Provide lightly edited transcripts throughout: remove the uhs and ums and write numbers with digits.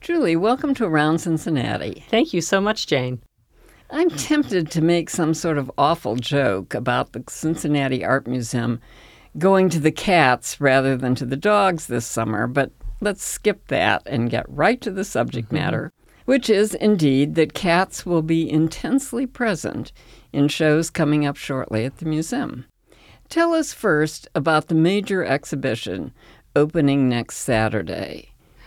Julie, welcome to Around Cincinnati. Thank you so much, Jane. I'm tempted to make some sort of awful joke about the Cincinnati Art Museum going to the cats rather than to the dogs this summer, but let's skip that and get right to the subject matter, which is indeed that cats will be intensely present in shows coming up shortly at the museum. Tell us first about the major exhibition opening next Saturday.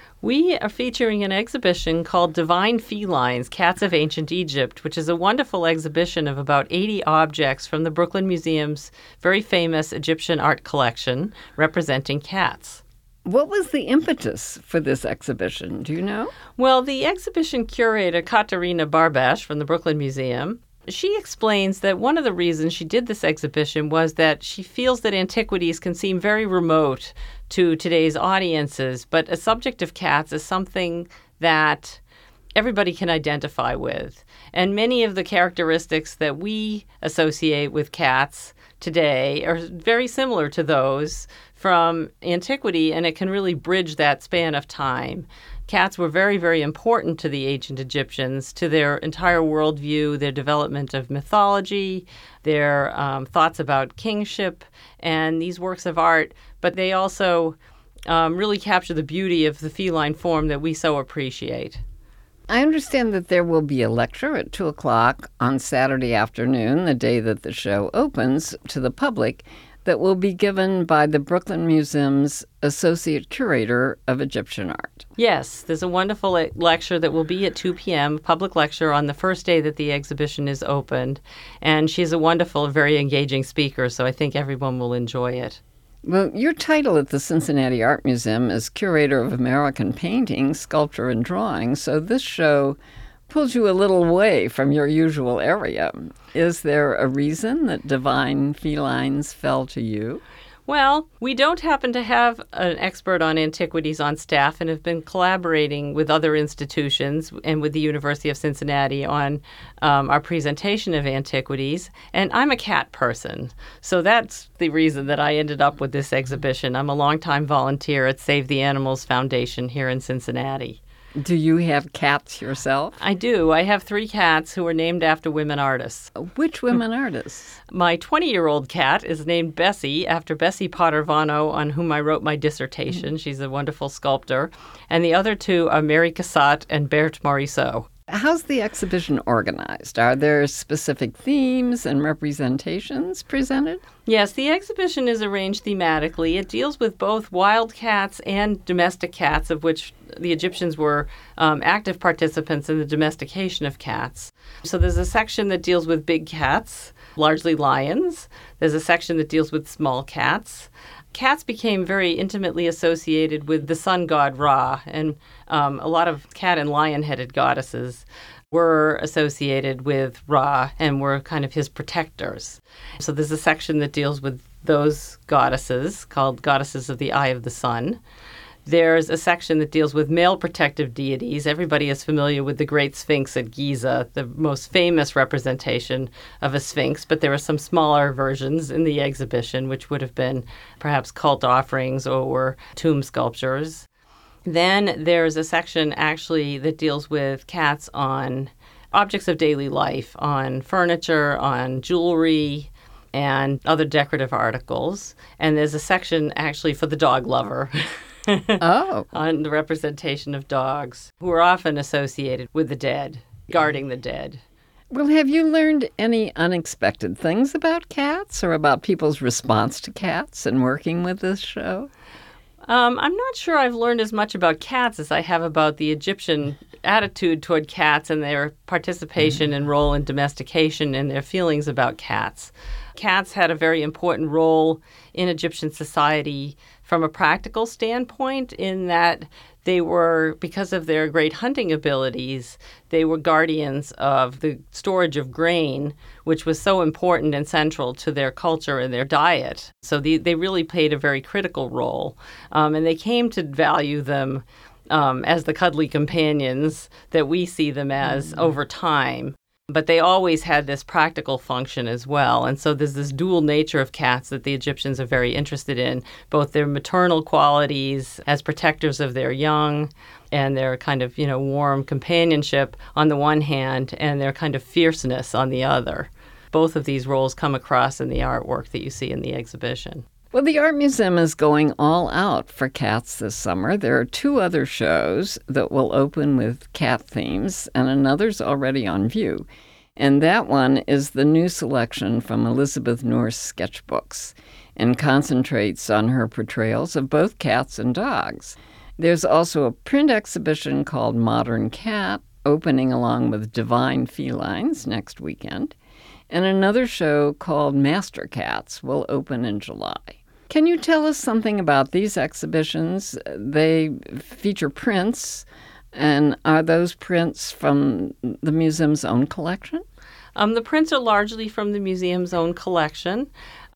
We are featuring an exhibition called Divine Felines, Cats of Ancient Egypt, which is a wonderful exhibition of about 80 objects from the Brooklyn Museum's very famous Egyptian art collection representing cats. What was the impetus for this exhibition? Do you know? Well, the exhibition curator, Katerina Barbash from the Brooklyn Museum, she explains that one of the reasons she did this exhibition was that she feels that antiquities can seem very remote to today's audiences, but a subject of cats is something that everybody can identify with. And many of the characteristics that we associate with cats today are very similar to those from antiquity, and it can really bridge that span of time. Cats were very, very important to the ancient Egyptians, to their entire worldview, their development of mythology, their thoughts about kingship, and these works of art. But they also really capture the beauty of the feline form that we so appreciate. I understand that there will be a lecture at 2 o'clock on Saturday afternoon, the day that the show opens to the public, that will be given by the Brooklyn Museum's Associate Curator of Egyptian Art. Yes, there's a wonderful lecture that will be at 2 p.m., public lecture on the first day that the exhibition is opened. And she's a wonderful, very engaging speaker, so I think everyone will enjoy it. Well, your title at the Cincinnati Art Museum is Curator of American Painting, Sculpture, and Drawing, so this show pulls you a little away from your usual area. Is there a reason that Divine Felines fell to you? Well, we don't happen to have an expert on antiquities on staff and have been collaborating with other institutions and with the University of Cincinnati on our presentation of antiquities. And I'm a cat person, so that's the reason that I ended up with this exhibition. I'm a longtime volunteer at Save the Animals Foundation here in Cincinnati. Do you have cats yourself? I do. I have 3 cats who are named after women artists. Which women artists? My 20-year-old cat is named Bessie, after Bessie Potter-Vano, on whom I wrote my dissertation. She's a wonderful sculptor. And the other 2 are Mary Cassatt and Berthe Morisot. How's the exhibition organized? Are there specific themes and representations presented? Yes, the exhibition is arranged thematically. It deals with both wild cats and domestic cats, of which the Egyptians were active participants in the domestication of cats. So there's a section that deals with big cats, largely lions. There's a section that deals with small cats. Cats became very intimately associated with the sun god Ra, and a lot of cat and lion-headed goddesses were associated with Ra and were kind of his protectors. So there's a section that deals with those goddesses, called Goddesses of the Eye of the Sun. There's a section that deals with male protective deities. Everybody is familiar with the Great Sphinx at Giza, the most famous representation of a sphinx, but there are some smaller versions in the exhibition, which would have been perhaps cult offerings or tomb sculptures. Then there's a section actually that deals with cats on objects of daily life, on furniture, on jewelry, and other decorative articles. And there's a section actually for the dog lover. Oh. On the representation of dogs, who are often associated with the dead, guarding the dead. Well, have you learned any unexpected things about cats or about people's response to cats in working with this show? I'm not sure I've learned as much about cats as I have about the Egyptian attitude toward cats and their participation and role in domestication and their feelings about cats. Cats had a very important role in Egyptian society from a practical standpoint, in that they were, because of their great hunting abilities, they were guardians of the storage of grain, which was so important and central to their culture and their diet. So they really played a very critical role. And they came to value them as the cuddly companions that we see them as over time. But they always had this practical function as well. And so there's this dual nature of cats that the Egyptians are very interested in, both their maternal qualities as protectors of their young and their kind of, warm companionship on the one hand and their kind of fierceness on the other. Both of these roles come across in the artwork that you see in the exhibition. Well, the Art Museum is going all out for cats this summer. There are 2 other shows that will open with cat themes, and another's already on view. And that one is the new selection from Elizabeth Nourse sketchbooks and concentrates on her portrayals of both cats and dogs. There's also a print exhibition called Modern Cat, opening along with Divine Felines next weekend, and another show called Master Cats will open in July. Can you tell us something about these exhibitions? They feature prints, and are those prints from the museum's own collection? The prints are largely from the museum's own collection.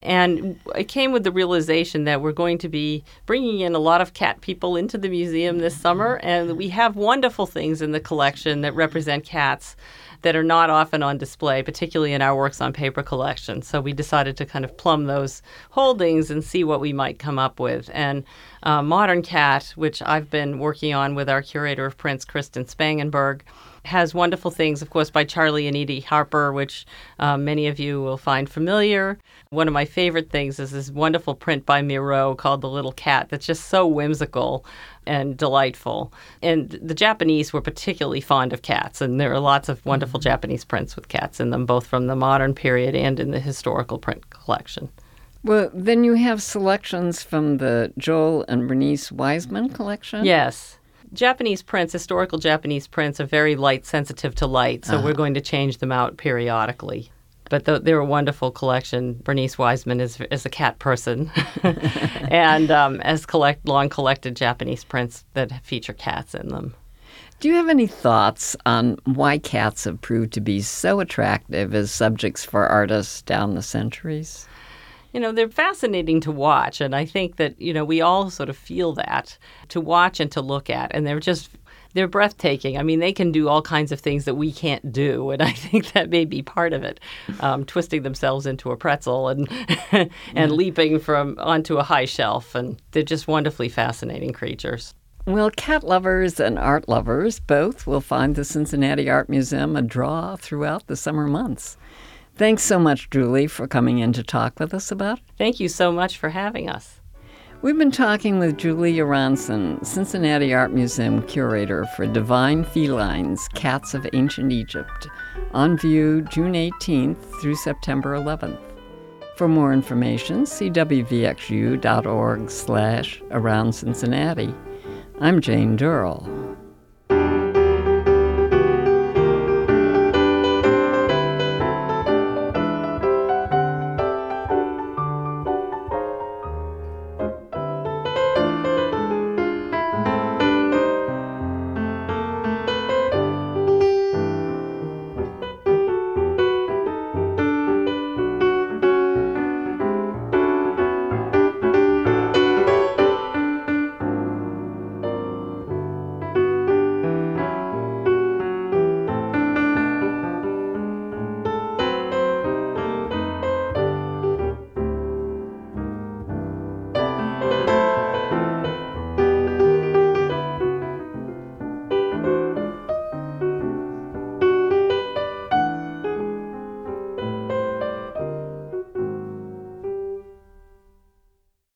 And it came with the realization that we're going to be bringing in a lot of cat people into the museum this summer, and we have wonderful things in the collection that represent cats that are not often on display, particularly in our Works on Paper collection. So we decided to kind of plumb those holdings and see what we might come up with. And Modern Cat, which I've been working on with our curator of prints, Kristen Spangenberg, has wonderful things, of course, by Charlie and Edie Harper, which many of you will find familiar. One of my favorite things is this wonderful print by Miro called The Little Cat that's just so whimsical and delightful. And the Japanese were particularly fond of cats, and there are lots of wonderful Japanese prints with cats in them, both from the modern period and in the historical print collection. Well, then you have selections from the Joel and Bernice Wiseman collection? Yes. Japanese prints, historical Japanese prints, are very light sensitive to light, so we're going to change them out periodically. But they're a wonderful collection. Bernice Wiseman is a cat person and has long collected Japanese prints that feature cats in them. Do you have any thoughts on why cats have proved to be so attractive as subjects for artists down the centuries? They're fascinating to watch, and I think that, we all sort of feel that, to watch and to look at, and they're breathtaking. I mean, they can do all kinds of things that we can't do, and I think that may be part of it, twisting themselves into a pretzel and and leaping onto a high shelf, and they're just wonderfully fascinating creatures. Well, cat lovers and art lovers both will find the Cincinnati Art Museum a draw throughout the summer months. Thanks so much, Julie, for coming in to talk with us about it. Thank you so much for having us. We've been talking with Julie Aronson, Cincinnati Art Museum curator for Divine Felines, Cats of Ancient Egypt, on view June 18th through September 11th. For more information, see wvxu.org/aroundcincinnati. I'm Jane Durrell.